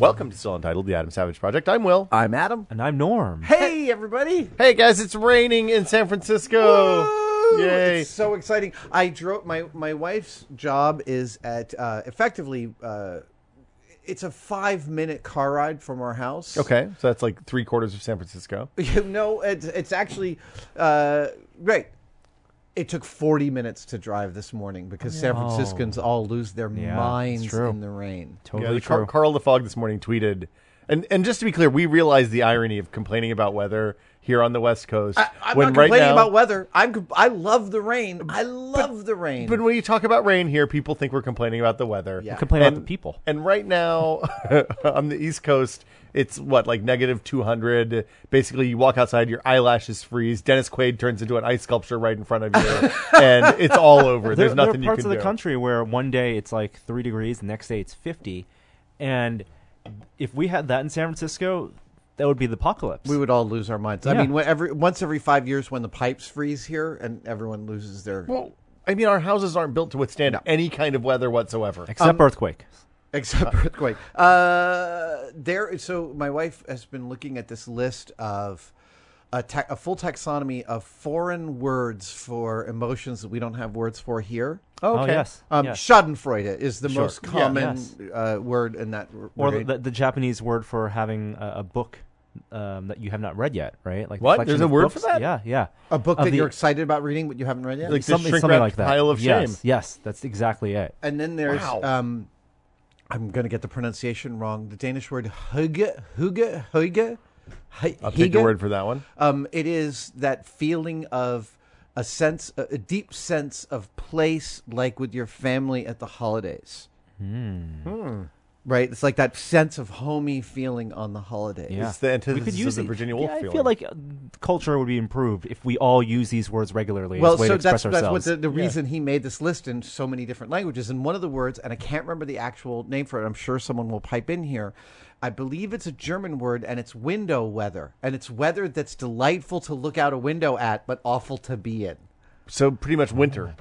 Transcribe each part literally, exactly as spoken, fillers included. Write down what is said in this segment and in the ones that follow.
Welcome to Still Untitled, the Adam Savage Project. I'm Will. I'm Adam. And I'm Norm. Hey, everybody. Hey, guys, it's raining in San Francisco. Woo! Yay. It's so exciting. I drove, my, my wife's job is at, uh, effectively, uh, it's a five-minute car ride from our house. Okay, so that's like three quarters of San Francisco. You know, it's, it's actually, uh, great. It took forty minutes to drive this morning because San Franciscans Oh. all lose their Yeah, minds it's true. in the rain. Totally Yeah, true. Car- Carl DeFog this morning tweeted, and, and just to be clear, we realize the irony of complaining about weather here on the West Coast. I, I'm when not right complaining now, about weather. I'm com- I love the rain. I love the rain. But when you talk about rain here, people think we're complaining about the weather. Yeah. Complain and, about the people. And right now, on the East Coast, it's what, like negative two hundred. Basically, you walk outside, your eyelashes freeze. Dennis Quaid turns into an ice sculpture right in front of you, and it's all over. There, There's nothing there are parts you can of the do. country where one day it's like three degrees, the next day it's fifty, and if we had that in San Francisco, that would be the apocalypse. We would all lose our minds. I Yeah. mean, when every once every five years, when the pipes freeze here, and everyone loses their Well, I mean, our houses aren't built to withstand No. any kind of weather whatsoever. Except Um, earthquake. except earthquake. Uh, there. So my wife has been looking at this list of a, ta- a full taxonomy of foreign words for emotions that we don't have words for here. Oh, yes. Um, yes. Schadenfreude is the Sure. most Yeah, common yes. uh, word in that. r- Or grade. the, the Japanese word for having a, a book um, that you have not read yet, right? Like the What? collection There's a of word books. for that? Yeah, yeah. a book of that the- you're excited about reading, but you haven't read yet. Like the Something, something shrink-wrapped like that. pile of yes, shame. yes, that's exactly it. And then there's, Wow. um, I'm going to get the pronunciation wrong. The Danish word hygge, hygge, hygge. hy- I'll take hygge. your word for that one. Um, it is that feeling of a sense, a, a deep sense of place, like with your family at the holidays. Hmm. Right? It's like that sense of homey feeling on the holidays. Yeah. It's the We antithesis could use of the it- Virginia Woolf yeah, I feeling. feel like uh, culture would be improved if we all use these words regularly Well, as a way so to express that's that's what ourselves. the, the Yeah. reason he made this list in so many different languages. And one of the words, and I can't remember the actual name for it. I'm sure someone will pipe in here. I believe it's a German word, and it's window weather, and it's weather that's delightful to look out a window at, but awful to be in. So pretty much winter.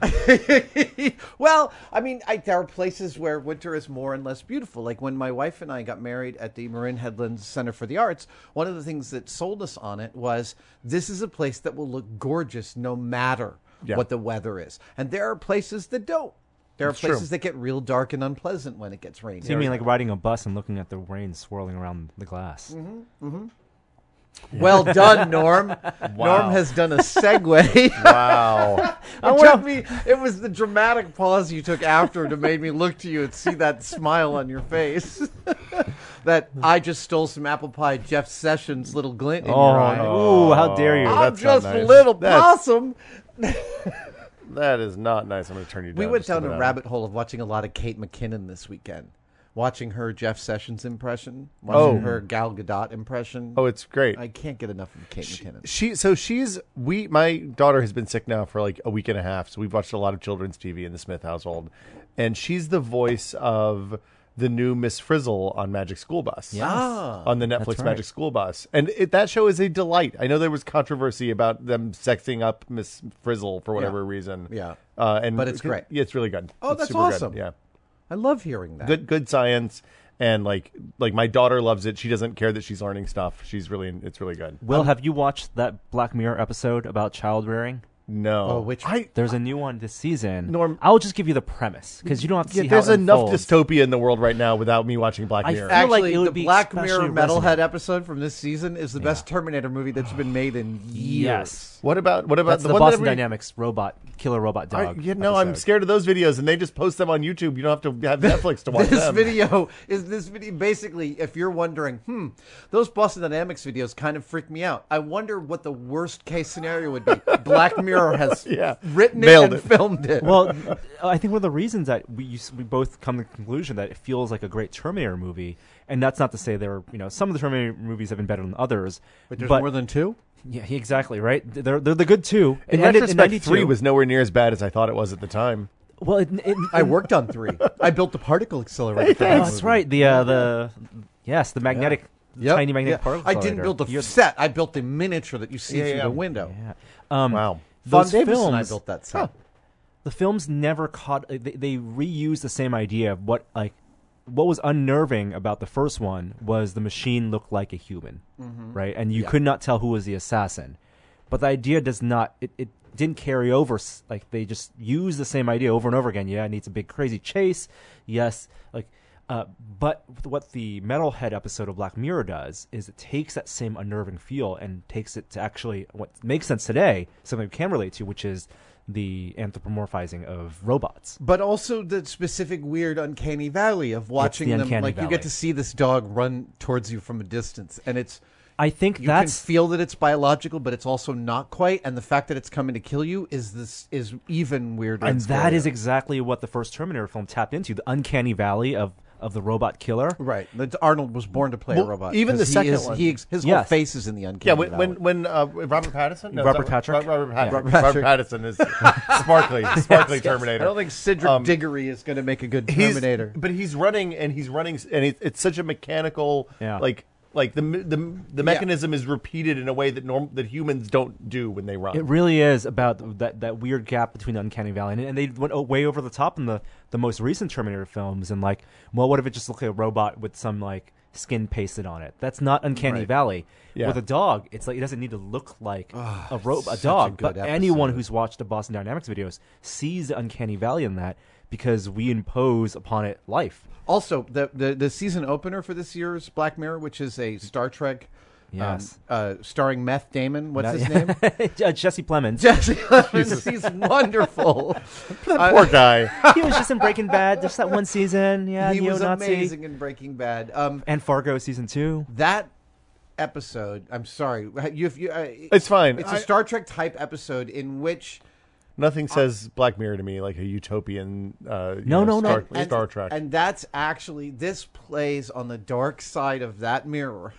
Well, I mean, I, there are places where winter is more and less beautiful. Like when my wife and I got married at the Marin Headlands Center for the Arts, one of the things that sold us on it was this is a place that will look gorgeous no matter Yeah. what the weather is. And there are places that don't. There are That's true. places that get real dark and unpleasant when it gets rainy. So you mean like riding a bus and looking at the rain swirling around the glass? Mm-hmm. Well done, Norm. Norm has done a segue. Wow. It took me. It was the dramatic pause you took after to make me look to you and see that smile on your face. That I just stole some apple pie. Jeff Sessions' little glint in Oh, your eye. ooh, how dare you! Oh, I'm that's not just a nice. little That's- possum. That is not nice. I'm going to turn you down. We went just a down a little bit. rabbit hole of watching a lot of Kate McKinnon this weekend. Watching her Jeff Sessions impression, watching Oh. her Gal Gadot impression. Oh, it's great. I can't get enough of Kate McKinnon. She so she's we my daughter has been sick now for like a week and a half, so we've watched a lot of children's T V in the Smith household, and she's the voice of the new Miss Frizzle on Magic School Bus. Yes. Ah. On the Netflix That's right. Magic School Bus, and it, that show is a delight. I know there was controversy about them sexing up Miss Frizzle for whatever Yeah. reason. Yeah. uh, and But it's great. Yeah, it's really good. Oh, It's that's super good. awesome. Yeah, I love hearing that. good good science, and like like my daughter loves it. She doesn't care that she's learning stuff. She's really it's really good. Will, have you watched that Black Mirror episode about child rearing? No, Oh, which- I There's a new one this season. Norm- I'll just give you the premise because you don't have to yeah, see there's how it enough unfolds. dystopia in the world right now without me watching Black I Mirror. feel like Actually, it would the be Black Mirror especially Metalhead resonant. episode from this season is the best Terminator movie that's been made in years. Yes. What about what about That's the, the, one Boston that every- Dynamics robot killer robot I, dog. you know, I'm episode. scared of those videos, and they just post them on YouTube. You don't have to have Netflix to watch This them. video is this video. Basically, if you're wondering, hmm, those Boston Dynamics videos kind of freak me out. I wonder what the worst case scenario would be. Black Mirror has Yeah. written it Nailed and it. filmed it. Well, I think one of the reasons that we you, s- we both come to the conclusion that it feels like a great Terminator movie, and that's not to say there, you know, some of the Terminator movies have been better than others. but there's more than two. yeah, exactly right. They're they're the good two. In It ended retrospect, ninety-two. three was nowhere near as bad as I thought it was at the time. well. It, it, I worked on three. I built the particle accelerator. for Oh, that that's movie. right. The uh, the yes, the magnetic Yep. tiny magnetic Yeah. particle. I didn't accelerator. build the You're- set. I built the miniature that you see Yeah, through yeah. the window. Yeah. Um, Wow. Von Those Davis films, and I built that set. the films never caught. They, they reuse the same idea of what like what was unnerving about the first one was the machine looked like a human, Mm-hmm. right? And you Yeah. could not tell who was the assassin. But the idea does not, it, it didn't carry over. s- Like, they just use the same idea over and over again. Yeah, it needs a big crazy chase. Yes. Like, uh, but what the Metalhead episode of Black Mirror does is it takes that same unnerving feel and takes it to actually what makes sense today, something we can relate to, which is the anthropomorphizing of robots. But also the specific weird uncanny valley of watching the them. uncanny Like you valley. get to see this dog run towards you from a distance, and it's I think you that's can feel that it's biological, but it's also not quite. And the fact that it's coming to kill you is this is even weirder. and And, that is scarier. exactly what the first Terminator film tapped into, the uncanny valley of, of the robot killer. right. That Arnold was born to play Well, a robot. even the 'cause he second is- one. he ex- his Yes. whole face is in the Yeah, uncanny when valley. when, when uh, Robert Pattinson, no, is Robert that- Patrick? Ro- Robert, Pat- Robert Robert Patrick. Pattinson is sparkly, sparkly Terminator. I don't think Cedric Um, Diggory is going to make a good He's- Terminator. but he's running and he's running, and it, it's such a mechanical, Yeah. like like the the the mechanism is repeated in a way that norm that humans don't do when they run. It really is about that, that weird gap between the uncanny valley, and, and they went o- way over the top in the, the most recent Terminator films, and like, well, what if it just looked like a robot with some like skin pasted on it? That's not uncanny Right. valley. Yeah. With a dog, it's like it doesn't need to look like a robot, a such a dog. good But anyone episode. who's watched the Boston Dynamics videos sees the uncanny valley in that because we impose upon it life. Also, the, the the season opener for this year's Black Mirror, which is a Star Trek, Yes. um, uh, starring Meth Damon. What's his That- name? Uh, Jesse Plemons. Jesse Plemons. He's wonderful. That poor guy. He was just in Breaking Bad, just that one season. Yeah, he was neo-Nazi. amazing in Breaking Bad. Um, And Fargo season two. that episode, I'm sorry, you, if you, uh, It's fine. It's a I- Star Trek type episode in which Nothing says Black Mirror to me like a utopian. Uh, you No, know, no, no. Star, and, Star Trek. and that's actually this plays on the dark side of that mirror.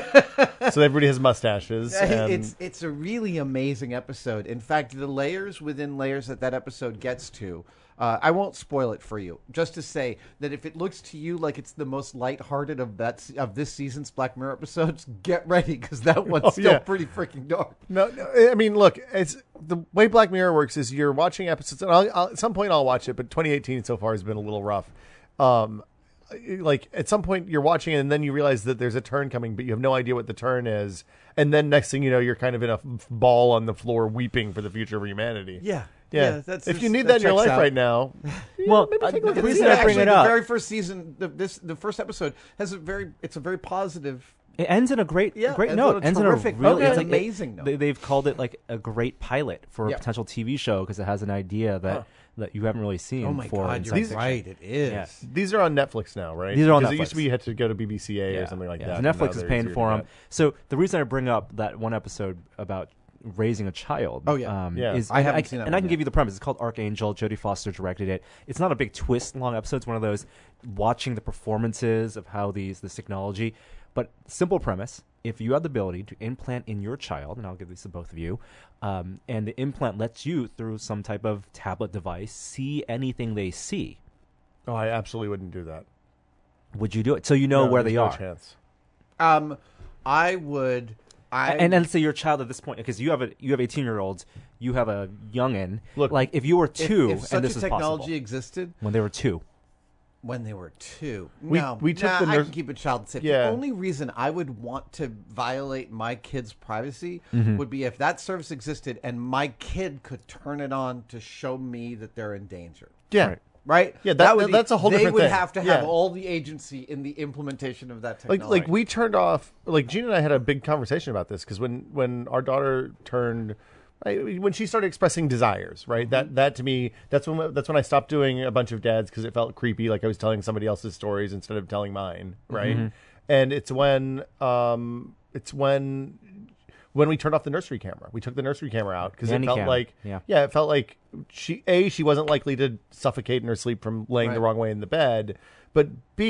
so everybody has mustaches. And it's it's a really amazing episode. In fact, the layers within layers that that episode gets to, uh, I won't spoil it for you. Just to say that if it looks to you like it's the most lighthearted of that se- of this season's Black Mirror episodes, get ready because that one's Oh, still yeah. pretty freaking dark. No, no, I mean, look, it's the way Black Mirror works is you're watching episodes, and I'll, I'll, at some point I'll watch it, but twenty eighteen so far has been a little rough. Um, like at some point you're watching it, and then you realize that there's a turn coming, but you have no idea what the turn is, and then next thing you know, you're kind of in a f- ball on the floor, weeping for the future of humanity. Yeah. Yeah, that's if you just- need that in your checks life out. right now, Well, maybe take a look the at reason it. I bring Actually, it the up, very first season, the, this the first episode has a very it's a very positive. it ends in a great, Yeah, great ends note. on a ends terrific in a really note. it's Okay. like- Amazing it- note. They, they've called it like a great pilot for Yeah. a potential T V show because it has an idea that Huh. that you haven't really seen. Oh my for God, in you're science fiction. right. It is. Yeah. These are on Netflix now, right? These are on Because it used to Netflix. be you had to go to B B C A or Yeah, something like yeah. that. So and now Netflix is they're paying easier to for them. get. So the reason I bring up that one episode about raising a child, Oh, yeah. um, Yeah. is I haven't and seen that and one I can yet. give you the premise. It's called Archangel. Jodie Foster directed it. It's not a big twist long episode. It's one of those watching the performances of how these this technology, but simple premise. If you have the ability to implant in your child, and I'll give this to both of you, um, and the implant lets you through some type of tablet device see anything they see, Oh, I absolutely wouldn't do that. would you do it? So you know No, where there's they no are. Chance. Um, I would. I and and say your child at this point, because you have a you have eighteen year olds, you have a youngin. Look, like if you were if, two, if such and this a is technology possible existed when they were two. when they were two. We- no, we took nah, the I nurse- can keep a child safe. Yeah. The only reason I would want to violate my kid's privacy Mm-hmm. would be if that service existed and my kid could turn it on to show me that they're in danger. Yeah. Right. Right? Yeah, that- would be- that's a whole they different would thing. have to have Yeah. all the agency in the implementation of that Like, technology. like we turned off. Like Gina and I had a big conversation about this because when when our daughter turned, I, when she started expressing desires, right? That that to me, that's when that's when I stopped doing a bunch of dads because it felt creepy, like I was telling somebody else's stories instead of telling mine, right? And it's when um, it's when. When we turned off the nursery camera, we took the nursery camera out because it Nanny felt cam. like, Yeah. yeah, it felt like she a she wasn't likely to suffocate in her sleep from laying the Right. wrong way in the bed, but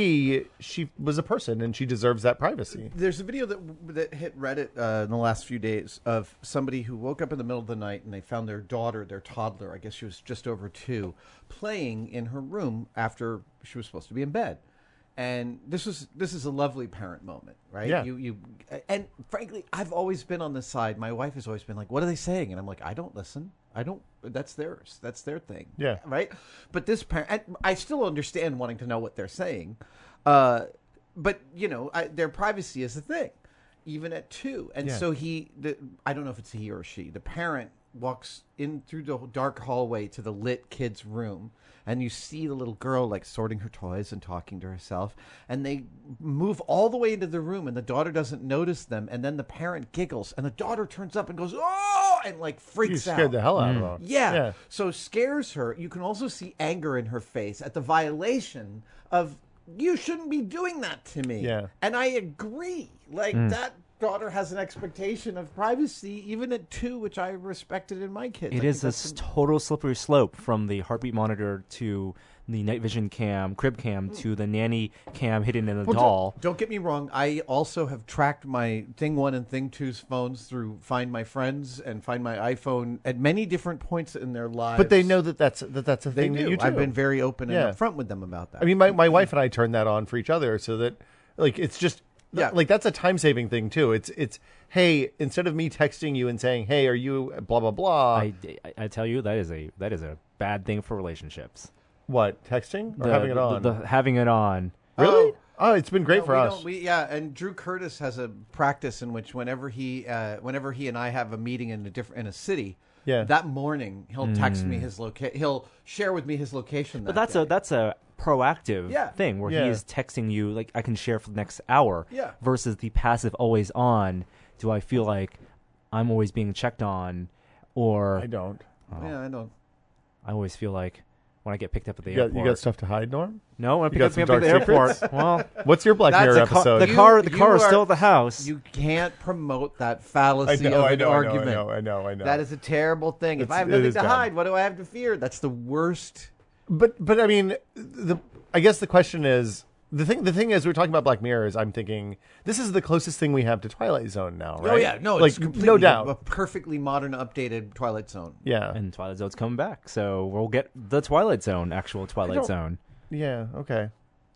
b she was a person and she deserves that privacy. There's a video that that hit Reddit uh, in the last few days of somebody who woke up in the middle of the night and they found their daughter, their toddler, I guess she was just over two, playing in her room after she was supposed to be in bed. And this was this is a lovely parent moment, right? Yeah. You you and frankly, I've always been on this side. My wife has always been like, "What are they saying?" And I'm like, "I don't listen. I don't. That's theirs. That's their thing. Yeah. Right. But this parent, I still understand wanting to know what they're saying, uh, but you know, I, their privacy is a thing, even at two. And Yeah. so he, the, I don't know if it's he or she. The parent walks in through the dark hallway to the lit kid's room, and you see the little girl like sorting her toys and talking to herself, and they move all the way into the room, and the daughter doesn't notice them, and then the parent giggles, and the daughter turns up and goes, "Oh!" and like You freaks scared out. the hell out of them. Yeah. Yeah. So scares her. You can also see anger in her face at the violation of, you shouldn't be doing that to me. Yeah. And I agree. Like that daughter has an expectation of privacy even at two, which I respected in my kids. I It think is a that's s- total slippery slope from the heartbeat monitor to the night vision cam, crib cam, to the nanny cam hidden in the Well, doll. Don't, don't get me wrong. I also have tracked my Thing One and Thing Two's phones through Find My Friends and Find My iPhone at many different points in their lives. But they know that that's that that's a they thing that do. you do. I've been very open Yeah. and upfront with them about that. I mean, my, my wife and I turn that on for each other so that, like, it's just, Yeah. like, that's a time saving thing, too. It's, it's, hey, instead of me texting you and saying, hey, are you blah, blah, blah, I, I, I tell you, that is a that is a bad thing for relationships. what, texting or The- having it the- on? The, having it on. Really? Oh. Oh, it's been great No, for we us. don't- We, yeah, and Drew Curtis has a practice in which whenever he, uh, whenever he and I have a meeting in a different in a city, Yeah. that morning he'll text me his location. He'll share with me his location. But that that's day. a that's a proactive Yeah. thing where Yeah. he is texting you like I can share for the next hour. Yeah. Versus the passive always on. Do I feel like I'm always being checked on, or I don't. Yeah, I know. I always feel like when I get picked up at the You got, airport. you got stuff to hide, Norm? no, when I you pick got up, some me up at the dark airport. secrets? Well, What's your Black That's Mirror a co- episode? the You- car the you car is are- still at the house. You can't promote that I fallacy know, of I an know, I know, argument. I know, I know, I know. That is a terrible thing. If It's- I have it nothing is to bad. hide, what do I have to fear? That's the worst. But but I mean, the I guess the question is the thing. The thing is, we're talking about Black Mirror. Is I'm thinking this is the closest thing we have to Twilight Zone now, right? Oh yeah, no, like it's completely no a, doubt. a perfectly modern, updated Twilight Zone. yeah, And Twilight Zone's coming back, so we'll get the Twilight Zone, actual Twilight don't- Zone. yeah. Okay,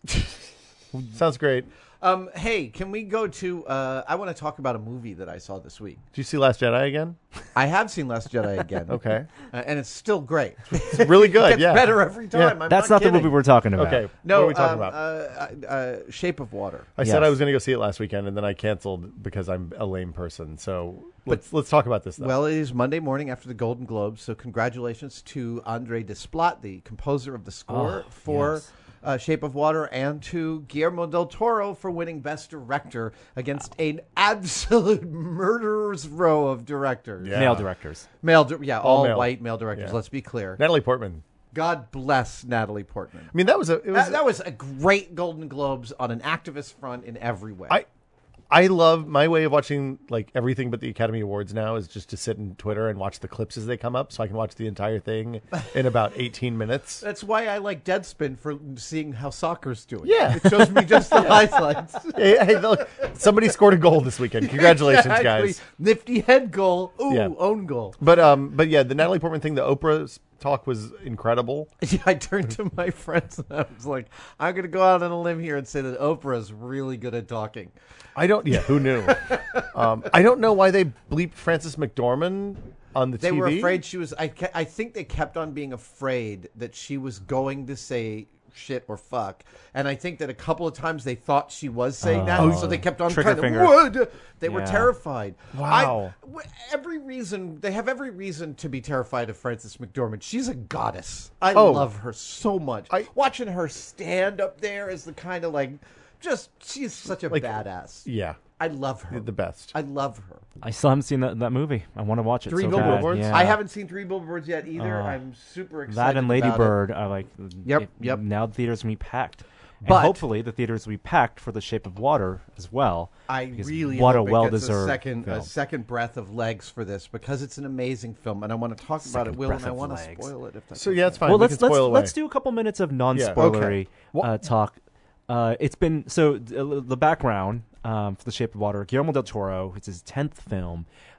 sounds great. Um, hey, can we go to? Uh, I want to talk about a movie that I saw this week. Did you see Last Jedi again? I have seen Last Jedi again. Okay, uh, and it's still great. it's really good. Gets yeah, better every time. Yeah. I'm That's not, kidding. the movie we're talking about. Okay, No, what are we talking um, about? Uh, uh, Shape of Water. I said yes. I was going to go see it last weekend, and then I canceled because I'm a lame person. So let's let's talk about this. Though. Well, it is Monday morning after the Golden Globes, so congratulations to Andre Desplat, the composer of the score Oh, for yes. uh, Shape of Water, and to Guillermo del Toro for winning Best Director against an absolute murderer's row of directors. Yeah. Male directors. Male, di- yeah, all, All male. white male directors. Yeah. Let's be clear. Natalie Portman. God bless Natalie Portman. I mean, that was a. It was, That, that was a great Golden Globes on an activist front in every way. I I love my way of watching like everything but the Academy Awards now is just to sit in Twitter and watch the clips as they come up, so I can watch the entire thing in about eighteen minutes. That's why I like Deadspin for seeing how soccer's doing. Yeah. It shows me just the highlights. Hey, hey, look, somebody scored a goal this weekend. Congratulations, Exactly. guys! Nifty head goal. Ooh, Yeah. own goal. But um, but yeah, the Natalie Portman thing, the Oprah talk was incredible. Yeah, I turned to my friends and I was like, I'm going to go out on a limb here and say that Oprah is really good at talking. I don't. Yeah, who knew? um, I don't know why they bleeped Frances McDormand on the They T V. were afraid she was. I, ke- I think they kept on being afraid that she was going to say shit or fuck. And I think that a couple of times they thought she was saying that. Oh. So they kept on Trigger kind finger. of, would. They were Yeah. terrified. Wow. I- w- every reason, they have every reason to be terrified of Frances McDormand. She's a goddess. I Oh. love her so much. I- Watching her stand up there is the kind of like, just, she's such a Like- badass. Yeah, I love her. the best. I love her. I still haven't seen that, that movie. I want to watch it. Three so Billboards? bad. Yeah. I haven't seen Three Billboards yet either. Uh, I'm super excited. That and Lady about it. Bird are like. Yep, it- yep. Now the theaters will be packed. And But- hopefully the theaters will be packed for The Shape of Water as well. I because really what hope a it well-deserved gets a second film. a second breath of legs for this because it's an amazing film and I want to talk about Second it, Will, breath and I of want to legs. spoil it if that's So yeah, it's fine. Well, we let's can spoil let's away. let's do a couple minutes of non-spoilery Okay. Well- uh, talk. Uh, it's been so uh, the background um, for The Shape of Water. Guillermo del Toro. It's his tenth film.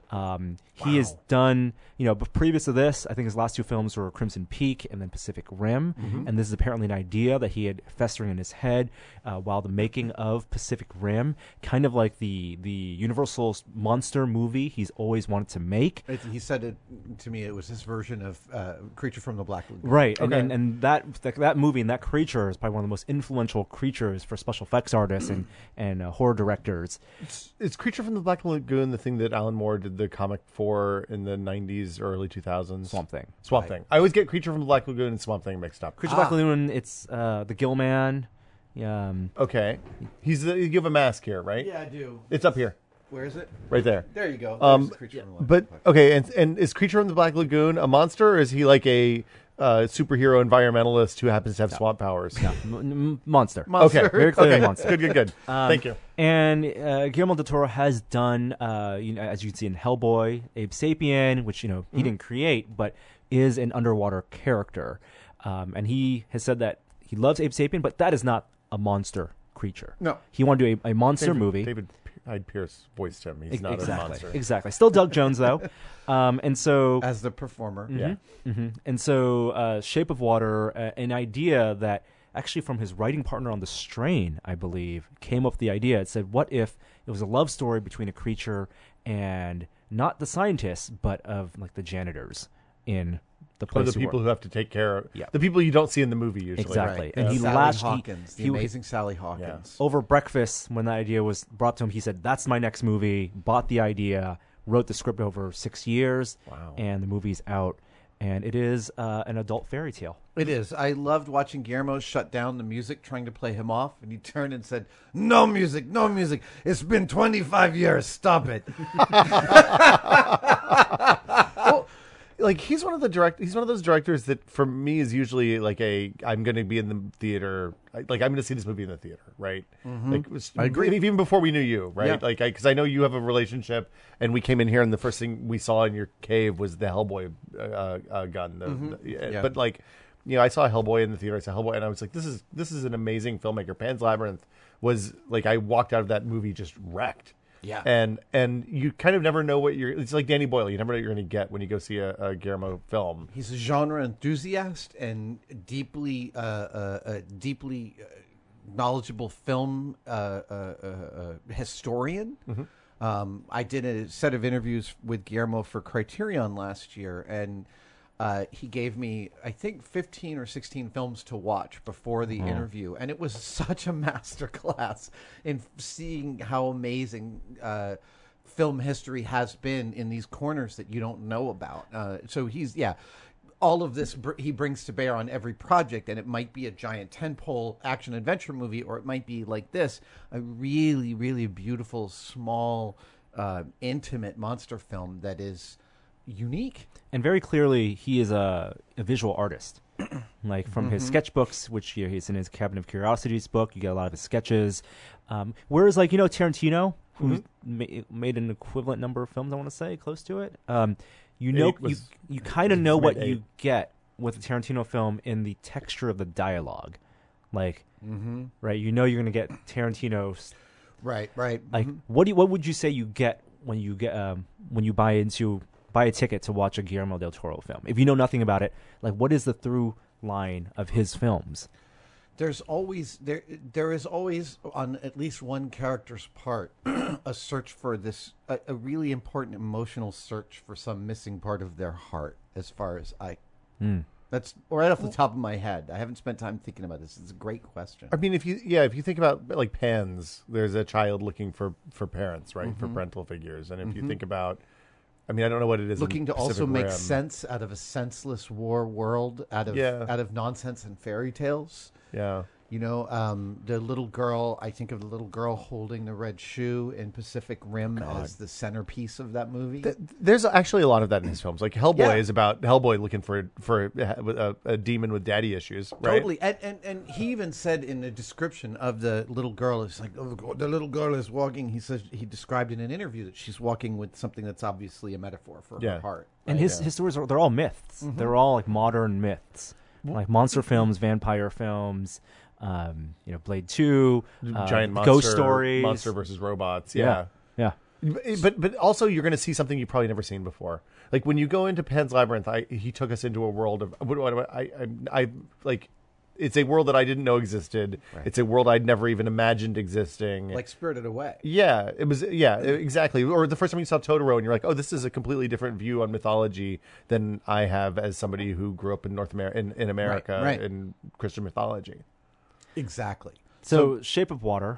Um, he has done, you know, but previous to this, I think his last two films were Crimson Peak and then Pacific Rim. Mm-hmm. And this is apparently an idea that he had festering in his head uh, while the making of Pacific Rim, kind of like the the Universal monster movie he's always wanted to make. It, he said it to me. It was his version of uh, Creature from the Black Lagoon. Right, and, Okay. and and that that that movie and that creature is probably one of the most influential creatures for special effects artists and and uh, horror directors. Is Creature from the Black Lagoon the thing that Alan Moore did the comic for in the nineties or early two thousands? Swamp Thing. Swamp Thing. I always get Creature from the Black Lagoon and Swamp Thing mixed up. Creature Black Lagoon. It's uh, the Gill Man. Yeah, um, Okay. He's the, you have a mask here, right? Yeah, I do. It's up here, Where is it? right there. There you go. Um, There's Creature from the Black But Lagoon. okay, and and is Creature from the Black Lagoon a monster, or is he like a uh, superhero environmentalist who happens to have swamp powers? no, m- m- monster. Monster. Okay, Very clearly okay. monster. Good, good, good. Um, Thank you. And uh, Guillermo del Toro has done, uh, you know, as you can see in Hellboy, Abe Sapien, which you know he didn't create, but is an underwater character. Um, and he has said that he loves Abe Sapien, but that is not a monster creature. No. He wanted to do a, a monster David, movie. David Hyde Pierce voiced him. He's Ex- not exactly, a monster. exactly. Still Doug Jones though, um, and so As the performer. Yeah. hmm And so, uh, Shape of Water, uh, an idea that actually from his writing partner on The Strain, I believe, came up with the idea. It said, what if it was a love story between a creature and not the scientists, but of like the janitors in the Or place the he people worked. who have to take care of Yeah. the people you don't see in the movie usually. Exactly. Right. And he Sally lashed- he- Hawkins, the he- amazing Sally Hawkins. Over breakfast, when that idea was brought to him, he said, that's my next movie, bought the idea, wrote the script over six years, Wow. and the movie's out. And it is uh, an adult fairy tale. It is. I loved watching Guillermo shut down the music, trying to play him off, and he turned and said, "No music, no music. It's been twenty-five years. Stop it." Well, like he's one of the direct. He's one of those directors that, for me, is usually like a. I'm going to be in the theater. Like I'm going to see this movie in the theater, right? Like it was, I agree. Even before we knew you, right? Yeah. Like because I, I know you have a relationship, and we came in here, and the first thing we saw in your cave was the Hellboy uh, uh, gun. The, the- yeah. Yeah. But like, you know, I saw Hellboy in the theater. I saw Hellboy, and I was like, this is this is an amazing filmmaker. Pan's Labyrinth was like I walked out of that movie just wrecked. Yeah. And and you kind of never know what you're. It's like Danny Boyle. You never know what you're going to get when you go see a, a Guillermo film. He's a genre enthusiast and deeply, uh, uh, uh, deeply uh, knowledgeable film uh, uh, uh, uh, historian. Um, I did a set of interviews with Guillermo for Criterion last year, and uh, he gave me, I think, fifteen or sixteen films to watch before the interview, and it was such a masterclass in seeing how amazing uh, film history has been in these corners that you don't know about. Uh, so he's, yeah, all of this br- he brings to bear on every project, and it might be a giant tentpole action adventure movie, or it might be like this, a really, really beautiful, small, uh, intimate monster film that is unique. And very clearly, he is a, a visual artist. Like from his sketchbooks, which you know, he's in his Cabinet of Curiosities book, you get a lot of his sketches. Um, whereas, like, you know, Tarantino, who ma- made an equivalent number of films, I want to say, close to it. Um, you know, Eight you, was- you kind of he's know made what eight. you get with a Tarantino film in the texture of the dialogue. Like, right? You know, you're going to get Tarantino's. Right, right. Like, what do you, what would you say you get when you get um, when you buy into buy a ticket to watch a Guillermo del Toro film? If you know nothing about it, like, what is the through line of his films? There's always there there is always on at least one character's part a search for this a, a really important emotional search for some missing part of their heart, as far as I Mm. that's right off the top of my head. I haven't spent time thinking about this. It's a great question. I mean, if you yeah, if you think about like Pans, there's a child looking for for parents, right? For parental figures, and if you think about, I mean, I don't know what it is. in Looking to also Pacific make Rim. sense out of a senseless war world, out of Yeah. out of nonsense and fairy tales. Yeah. You know, um, the little girl, I think of the little girl holding the red shoe in Pacific Rim as the centerpiece of that movie. Th- There's actually a lot of that in his films. Like Hellboy Yeah. is about Hellboy looking for for a, a, a demon with daddy issues, right? Totally. And, and and he even said in the description of the little girl, it's like, oh, the little girl is walking. He says, he described in an interview that she's walking with something that's obviously a metaphor for Yeah. her heart. And his his stories are they're all myths. They're all like modern myths, like monster films, vampire films. Um, you know, Blade Two, uh, Giant monster, Ghost Stories, monster versus robots. Yeah, Yeah. yeah. But but also you're going to see something you've probably never seen before. Like when you go into Pan's Labyrinth, I, he took us into a world of what, what, what I, I I like. It's a world that I didn't know existed. Right. It's a world I'd never even imagined existing. Like Spirited Away. Yeah, it was. Yeah, exactly. Or the first time you saw Totoro, and you're like, "Oh, this is a completely different view on mythology than I have as somebody who grew up in North America, in, in America, Right, right. in Christian mythology." Exactly. So, Shape of Water.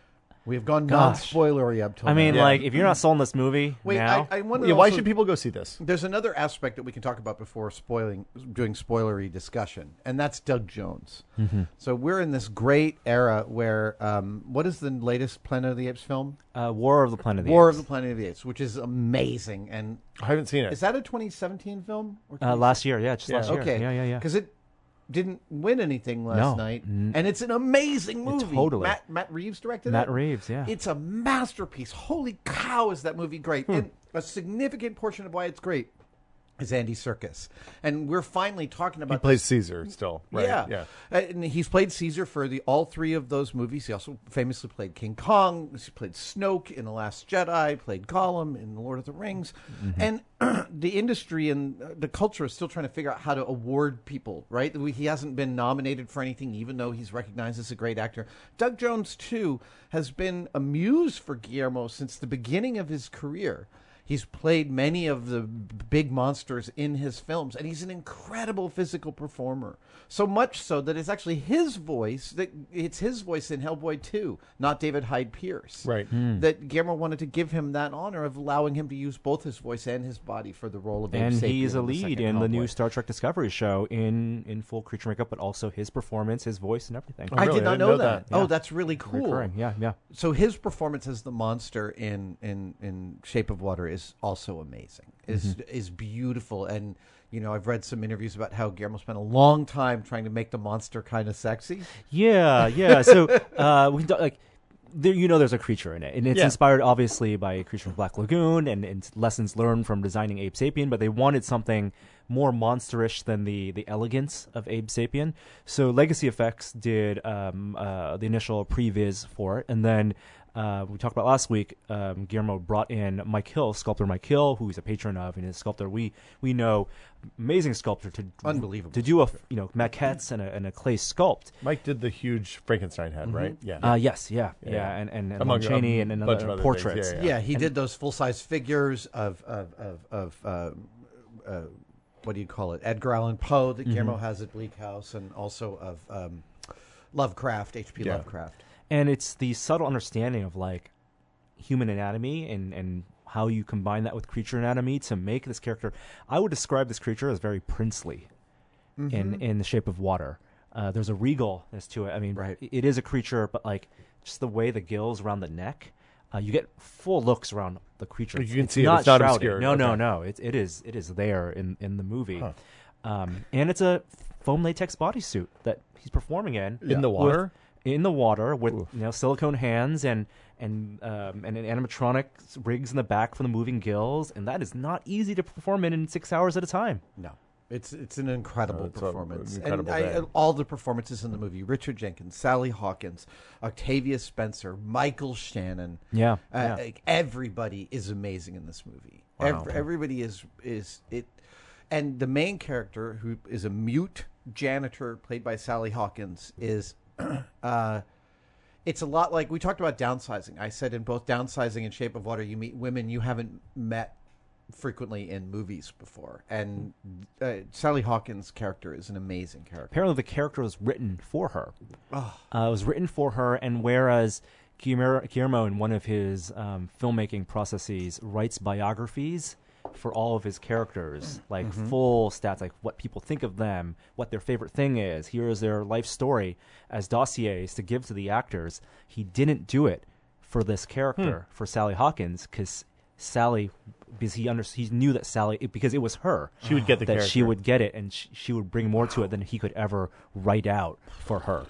We have gone Gosh. non-spoilery up till I mean, now. Yeah. like, if you're not sold on this movie Wait, now, I, I want to Yeah, why also- should people go see this? There's another aspect that we can talk about before spoiling, doing spoilery discussion, and that's Doug Jones. Mm-hmm. So we're in this great era where, um, what is the latest Planet of the Apes film? uh, War of the Planet of the War Apes. of the Planet of the Apes, which is amazing. And I haven't seen it. is that a twenty seventeen film? Or Uh, last year, yeah, just Yeah. last year. Okay. Yeah, yeah, yeah. Because it didn't win anything last No. night, Mm. and it's an amazing movie. totally. Matt, Matt Reeves directed Matt it. Reeves, yeah. It's a masterpiece. Holy cow, is that movie great? Hmm. And a significant portion of why it's great is Andy Serkis. And we're finally talking He about plays Caesar still, right? Yeah. yeah. Uh, And he's played Caesar for the all three of those movies. He also famously played King Kong. He played Snoke in The Last Jedi, played Gollum in The Lord of the Rings. And the industry and uh, the culture is still trying to figure out how to award people, right? We- He hasn't been nominated for anything, even though he's recognized as a great actor. Doug Jones, too, has been a muse for Guillermo since the beginning of his career. He's played many of the b- big monsters in his films, and he's an incredible physical performer. So much so that it's actually his voice, that it's his voice in Hellboy two, not David Hyde Pierce. Right. That Guillermo wanted to give him that honor of allowing him to use both his voice and his body for the role of Abe and Sapien he's a in the lead second in the new Hellboy. Star Trek Discovery show in, in full creature makeup, but also his performance, his voice, and everything. Oh, I really? did I not didn't know, know that. that. Oh, Yeah. that's really cool. Recurring, yeah, yeah. So his performance as the monster in in, in Shape of Water is also amazing. Is Mm-hmm. is beautiful, and you know I've read some interviews about how Guillermo spent a long time trying to make the monster kind of sexy. Yeah, yeah. So uh, we can talk, like there, you know, there's a creature in it, and it's Yeah. inspired obviously by a creature from Black Lagoon and, and lessons learned from designing Abe Sapien. But they wanted something more monsterish than the the elegance of Abe Sapien. So Legacy Effects did um, uh, the initial previs for it, and then. Uh, we talked about last week. Um, Guillermo brought in Mike Hill, sculptor Mike Hill, who he's a patron of, and is a sculptor we we know, amazing sculptor to Unbelievable to do a you know maquettes and a and a clay sculpt. Mike did the huge Frankenstein head, right? Yeah. Uh, yes, yeah, yeah, Yeah. and and, and Among Lon Chaney a and, and bunch other of other portraits. things, Yeah, Yeah. he did those full size figures of of of, of uh, uh, what do you call it? Edgar Allan Poe that Guillermo has at Bleak House, and also of um, Lovecraft, H P Yeah. Lovecraft. And it's the subtle understanding of like human anatomy and and how you combine that with creature anatomy to make this character. I would describe this creature as very princely in in the Shape of Water. Uh, there's a regalness to it. I mean, Right. it is a creature, but like just the way the gills around the neck. Uh, you get full looks around the creature. You can It's see it. not It's not shrouded. obscured. No, no, Okay. no. It it is it is there in in the movie, Huh. um, and it's a foam latex bodysuit that he's performing in In the with- water? in the water with Oof. you know silicone hands and and um, and an animatronic rigs in the back for the moving gills, and that is not easy to perform in in six hours at a time. No. It's it's an incredible Oh, it's a- performance, an incredible and I, day. all the performances in the movie: Richard Jenkins, Sally Hawkins, Octavia Spencer, Michael Shannon. Yeah, Uh, yeah. like, everybody is amazing in this movie. Wow. Ev- everybody is is it, and the main character, who is a mute janitor played by Sally Hawkins, is. uh, It's a lot like we talked about downsizing. I said in both Downsizing and Shape of Water, you meet women you haven't met frequently in movies before, and uh, Sally Hawkins' character is an amazing character. Apparently, the character was written for her. Uh, it was written for her, and whereas Guillermo, Guillermo in one of his um, filmmaking processes, writes biographies for all of his characters, like full stats, like what people think of them, what their favorite thing is. Here is their life story as dossiers to give to the actors. He didn't do it for this character, for Sally Hawkins, because Sally, because he under, he knew that Sally, because it was her. She would get the that character. she would get it, and she, she would bring more to it than he could ever write out for her.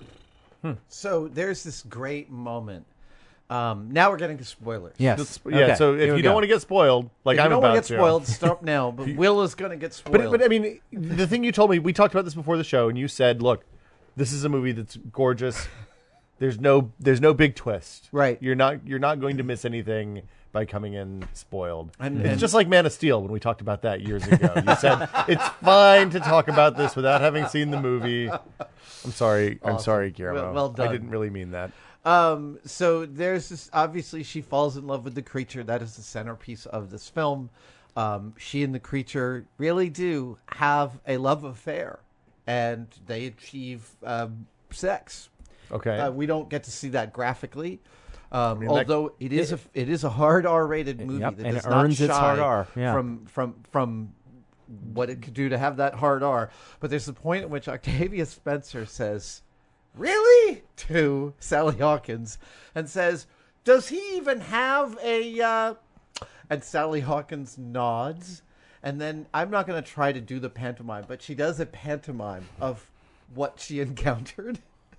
So there's this great moment. Um, now we're getting to spoilers. Yes. Just- yeah. Okay, So here if we you go. don't want to get spoiled, like If you I'm don't about want to to, get spoiled, stop now. But Will is going to get spoiled. But but I mean, the thing you told me, we talked about this before the show, and you said, "Look, this is a movie that's gorgeous. There's no there's no big twist. Right. You're not you're not going to miss anything by coming in spoiled. And- it's and- just like Man of Steel when we talked about that years ago. You said it's fine to talk about this without having seen the movie. I'm sorry. I'm Awesome. sorry, Guillermo. Well- well done. I didn't really mean that. Um, so there's this, obviously she falls in love with the creature. That is the centerpiece of this film. Um, she and the creature really do have a love affair, and they achieve um, sex. Okay. Uh, we don't get to see that graphically, um, mean, that- although it is a it is a hard R-rated movie Yep, that and does it not earns its shy hard R, yeah. from from from what it could do to have that hard R. But there's the point at which Octavia Spencer says, "Really?" to Sally Hawkins, and says, "Does he even have a?" Uh... And Sally Hawkins nods, and then I'm not going to try to do the pantomime, but she does a pantomime of what she encountered.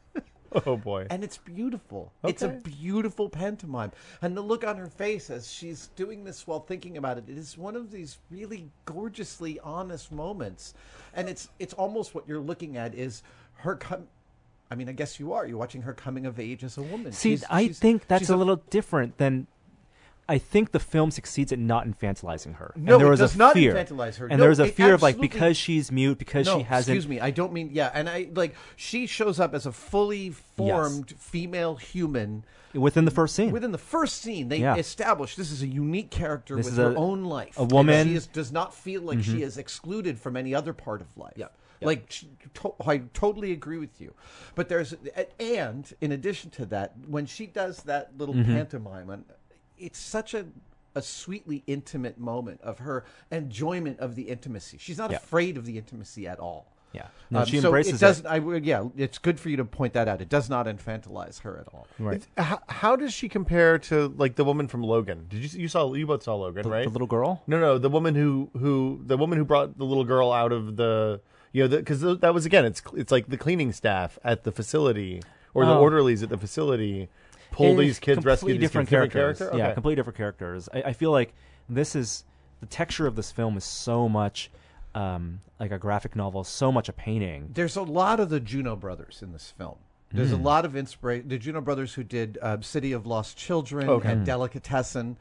Oh boy. And it's beautiful. It's a Okay. beautiful pantomime. And the look on her face as she's doing this while thinking about it, it is one of these really gorgeously honest moments. And it's it's almost what you're looking at is her com- I mean, I guess you are. You're watching her coming of age as a woman. See, She's- I she's- think that's she's a little different than. I think the film succeeds at not infantilizing her. No, and there it was does a not fear. infantilize her. And No, there was a it fear of like absolutely- because she's mute, because no, she hasn't. excuse me. I don't mean yeah. And I like she shows up as a fully formed female human Within the first scene. within the first scene. They Yeah. establish this is a unique character This with is her a- own life. a And woman- Mm-hmm. she is, does not feel like she is excluded from any other part of life. Yeah. Like she- to, I totally agree with you. But there's and in addition to that, when she does that little Mm-hmm. pantomime, and it's such a a sweetly intimate moment of her enjoyment of the intimacy. She's not Yeah. afraid of the intimacy at all. Yeah. No, Um, she so embraces it. Doesn't, I would, yeah, it's good for you to point that out. It does not infantilize her at all. Right. It's- How, how does she compare to like the woman from Logan? Did you you saw you both saw Logan, The, right? the little girl? No, no, the woman who who the woman who brought the little girl out of the you know because that was again it's it's like the cleaning staff at the facility or the Oh. orderlies at the facility pull It's these kids, rescue completely these different kids. Different characters. character? Yeah, Okay. completely different characters. I, I feel like this is the texture of this film is so much um, like a graphic novel, so much a painting. There's a lot of the Juno brothers in this film. There's Hmm. a lot of inspiration. The Juno brothers who did uh, City of Lost Children Okay. and Delicatessen.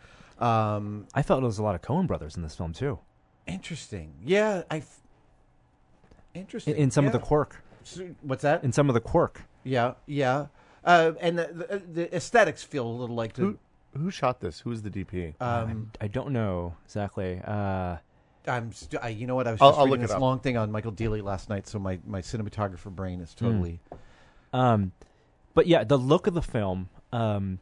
Um, I felt there was a lot of Coen brothers in this film too. interesting. Yeah, I. f- Interesting. In, in some of Yeah. the quirk. So- What's that? In some of the quirk. Yeah, yeah. Uh, and the, the, the aesthetics feel a little like the. Who who shot this? Who's the D P? Um, I don't know exactly. Uh, I'm. St- I, you know what? I was I'll- just I'll reading look it this up. long thing on Michael Dealey last night, so my, my cinematographer brain is totally. Um, but yeah, the look of the film um,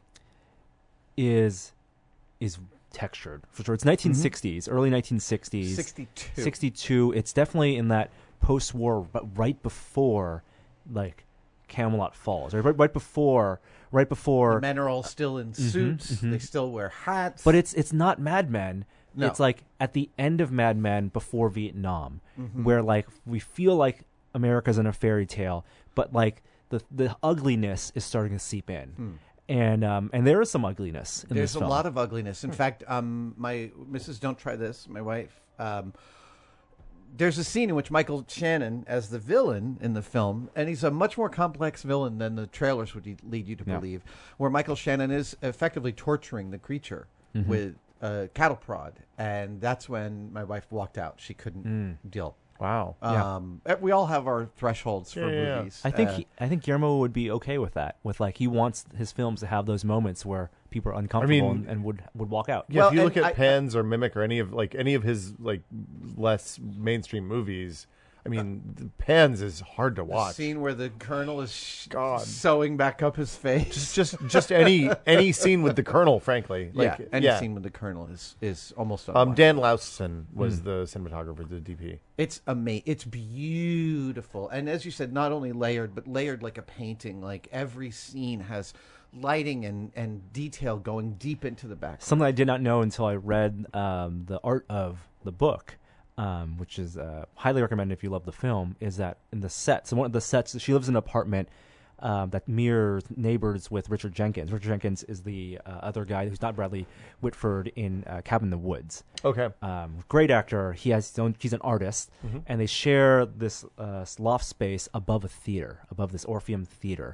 is is textured for sure. It's nineteen sixties, early nineteen sixties, sixty-two. sixty-two. It's definitely in that post-war, but right before like Camelot falls, or right, right before, right before. The men are all still in suits. They still wear hats. But it's it's not Mad Men. No. It's like at the end of Mad Men before Vietnam, where like we feel like America's in a fairy tale, but like the the ugliness is starting to seep in, and um and there is some ugliness in There's this a film. lot of ugliness. In fact, um, my Missus Don't Try This, my wife, um, there's a scene in which Michael Shannon, as the villain in the film, and he's a much more complex villain than the trailers would lead you to Yeah. believe, where Michael Shannon is effectively torturing the creature Mm-hmm. with a cattle prod, and that's when my wife walked out. She couldn't Mm. deal. Wow. Yeah. Um, eh, we all have our thresholds for Yeah, yeah, yeah. movies. I think Uh, he, I think Guillermo would be okay with that. With like he wants his films to have those moments where people are uncomfortable mean- and, and would would walk out. Yeah, Well, if you look and at I- Pans or Mimic or any of like any of his like less mainstream movies, I mean, the Pans is hard to the watch. scene where the colonel is sh- God. sewing back up his face. Just just any any scene with the Colonel, frankly. Like, yeah, any yeah. scene with the colonel is is almost. Um, unwatchable. Dan Laustsen was the cinematographer, the D P. It's ama- It's beautiful, and as you said, not only layered, but layered like a painting. Like every scene has lighting and and detail going deep into the background. Something I did not know until I read um, the art of the book, um, which is uh, highly recommended if you love the film, is that in the sets, and one of the sets, she lives in an apartment um, that mirrors neighbors with Richard Jenkins. Richard Jenkins is the uh, other guy who's not Bradley Whitford in uh, Cabin in the Woods. Okay. Um, great actor. He has his own, he's an artist, and they share this uh, loft space above a theater, above this Orpheum Theater.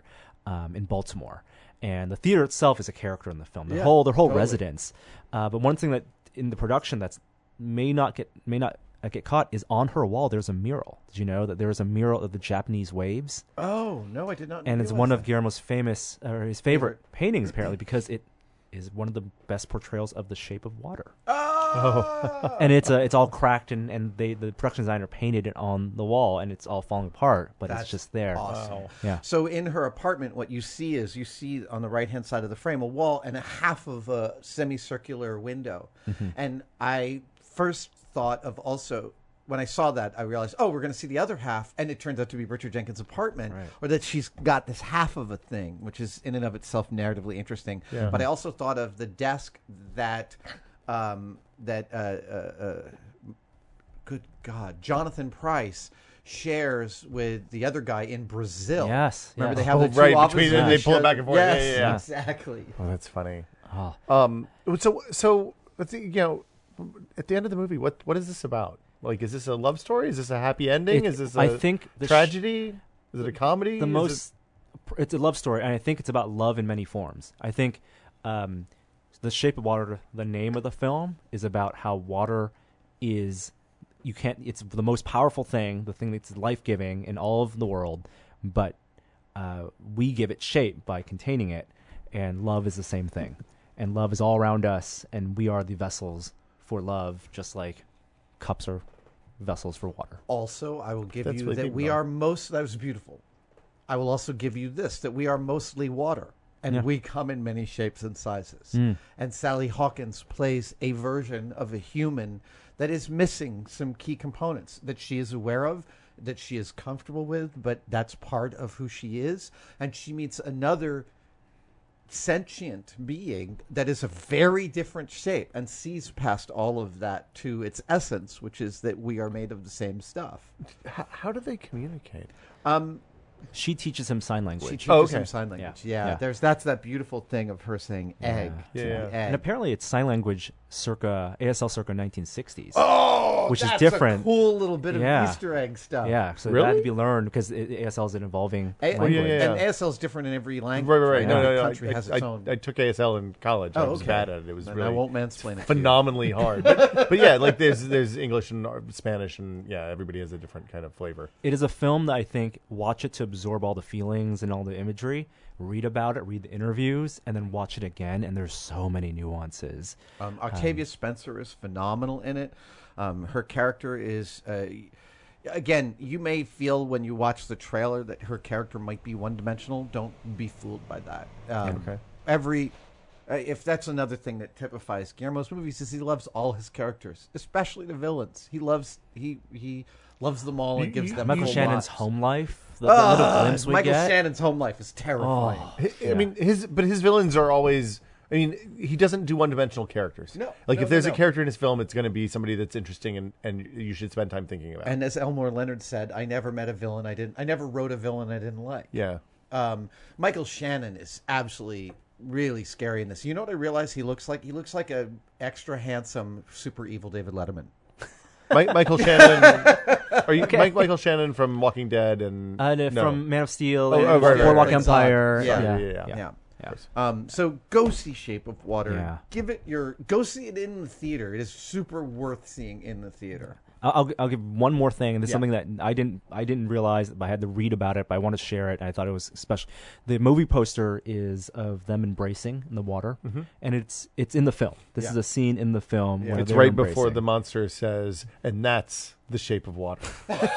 um, in Baltimore. And the theater itself is a character in the film. Their Yeah, whole their whole totally. residence. Uh, but one thing that in the production that's may not get may not uh, get caught is on her wall. There's a mural. Did you know that there is a mural of the Japanese waves? Oh no, I did not. And it's realize one of that. Guillermo's famous or his favorite Favorite. paintings apparently because it is one of the best portrayals of the shape of water. Oh. And it's uh, it's all cracked and, and they the production designer painted it on the wall and it's all falling apart, but That's it's just there. awesome. Wow. Yeah. So in her apartment, what you see is you see on the right hand side of the frame a wall and a half of a semicircular window. Mm-hmm. And I first thought of also when I saw that, I realized, oh, we're going to see the other half, and it turns out to be Richard Jenkins' apartment, Right. or that she's got this half of a thing, which is in and of itself narratively interesting. Yeah. But I also thought of the desk that um, that uh, uh, uh, good God, Jonathan Price shares with the other guy in Brazil. Yes, Remember yes. they have Oh, the two right, offices between them, and they pull it show- back and forth. Yes, Yeah, yeah, yeah. exactly. Oh, that's funny. Oh. Um, so so let's see, you know, at the end of the movie, what what is this about? Like, is this a love story? Is this a happy ending? It- is this a I think the sh- tragedy? is it a comedy? the Is most it's a love story and I think it's about love in many forms. I think um, The Shape of Water, the name of the film, is about how water is you can't it's the most powerful thing, the thing that's life-giving in all of the world, but uh, we give it shape by containing it, and love is the same thing. And love is all around us and we are the vessels for love, just like cups are vessels for water. Also, I will give That's you really that deep, we though. are most. That was beautiful. I will also give you this: that we are mostly water, and Yeah. we come in many shapes and sizes. Mm. And Sally Hawkins plays a version of a human that is missing some key components that she is aware of, that she is comfortable with, but that's part of who she is. And she meets another sentient being that is a very different shape and sees past all of that to its essence, which is that we are made of the same stuff. How, how do they communicate? Um, She teaches him sign language. she teaches Oh, okay. him sign language. Yeah. Yeah. Yeah. there's that's that beautiful thing of her saying egg Yeah. to Yeah. the egg. And apparently it's sign language circa A S L circa nineteen sixties. Oh, which is that's different. A cool little bit of Yeah. Easter egg stuff. Yeah, so Really? that had to be learned because it, A S L is an evolving A- language. yeah, yeah, And A S L is different in every language. Right, right, right. Yeah. No, no, Every no. country I, has I, its own. I took A S L in college. I Oh, was okay. bad at it. It was Then really I won't mansplain it to you. phenomenally hard. But, but yeah, like there's there's English and Spanish, and yeah, everybody has a different kind of flavor. It is a film that I think watch it to absorb all the feelings and all the imagery, read about it, read the interviews, and then watch it again. And there's so many nuances. Um, Octavia Spencer is phenomenal in it. Um, her character is, uh, again, you may feel when you watch the trailer that her character might be one dimensional. Don't be fooled by that. Um, Okay. Every, uh, if that's another thing that typifies Guillermo's movies, is he loves all his characters, especially the villains. He loves he he loves them all and You- gives you- them Michael full Shannon's lives. home life, the, the Ah, little glimpse we Michael get. Shannon's home life is terrifying. Oh, I yeah. mean, his but his villains are always. I mean, he doesn't do one-dimensional characters. No, like no, if there's no, a no. character in his film, it's going to be somebody that's interesting and, and you should spend time thinking about. And as Elmore Leonard said, I never met a villain I didn't. I never wrote a villain I didn't like. yeah, Um, Michael Shannon is absolutely really scary in this. You know what I realize he looks like? He looks like a extra handsome, super evil David Letterman. Mike, Michael Shannon. Are you Mike, Michael Shannon from Walking Dead and Uh, no, no. from Man of Steel, Oh, and oh, right, right, Boardwalk right. Empire. Yeah. Yeah, yeah, yeah. yeah. Yeah. Yeah. Um, so go see Shape of Water. Yeah. Give it your go see it in the theater. It is super worth seeing in the theater. I'll, I'll I'll give one more thing, and this is Yeah. something that I didn't I didn't realize, but I had to read about it. But I want to share it, and I thought it was special. The movie poster is of them embracing in the water, and it's it's in the film. This Yeah. is a scene in the film. Yeah. where It's they're right before embracing. the monster says, and that's the shape of water.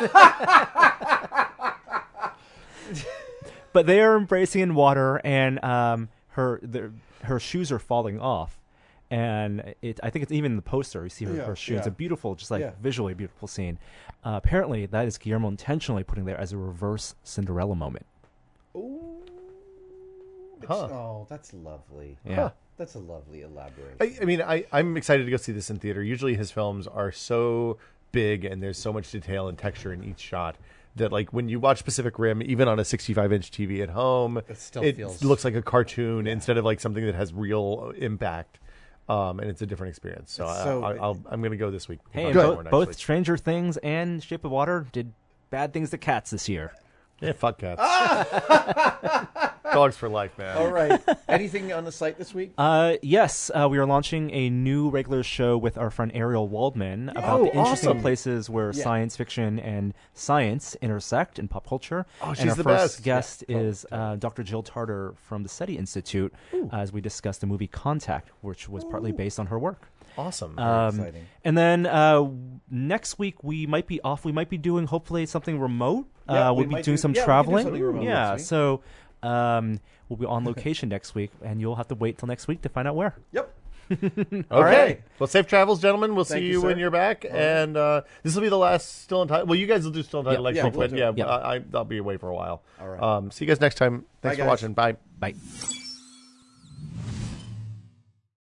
But they are embracing in water, and um, her the, her shoes are falling off, and it I think it's even in the poster. You see her, Yeah, her shoes. It's a yeah. beautiful, just like Yeah. visually beautiful scene. Uh, apparently, that is Guillermo intentionally putting there as a reverse Cinderella moment. Ooh. Huh. Oh, that's lovely. Yeah. Huh. That's a lovely elaboration. I, I mean, I, I'm excited to go see this in theater. Usually his films are so big and there's so much detail and texture in each shot that, like, when you watch Pacific Rim, even on a sixty-five inch T V at home, It still it feels- looks like a cartoon instead of like something that has real impact. Um, and it's a different experience. So, It's I, so- I, I'll, I'm going to go this week. Hey, I'll and go both, more next both week. Stranger Things and Shape of Water did bad things to cats this year. Yeah, fuck cats. Dogs for life, man. All right. Anything on the site this week? Uh, yes, uh, we are launching a new regular show with our friend Ariel Waldman about Oh, the interesting awesome. places where Yeah. science fiction and science intersect in pop culture. Oh, and she's our the first best. guest Yeah, totally, is uh, Doctor Jill Tarter from the SETI Institute, as we discussed the movie Contact, which was partly based on her work. Awesome. Um, exciting. and then uh, next week we might be off. We might be doing hopefully something remote. Yeah, uh, we we'll be might doing do- some yeah, we can do traveling. something remote yeah, next week. so um, we'll be on location next week, and you'll have to wait till next week to find out where. Yep. Okay. right. Well, safe travels, gentlemen. We'll Thank see you, you, sir. when you're back. And uh, this will be the last Still Entitled. Well, you guys will do Still Entitled Yeah. next Yeah, week, we'll but do yeah, it. Yeah. I, I, I'll be away for a while. All right. Um, see you guys next time. Thanks Bye, for guys. watching. Bye. Bye.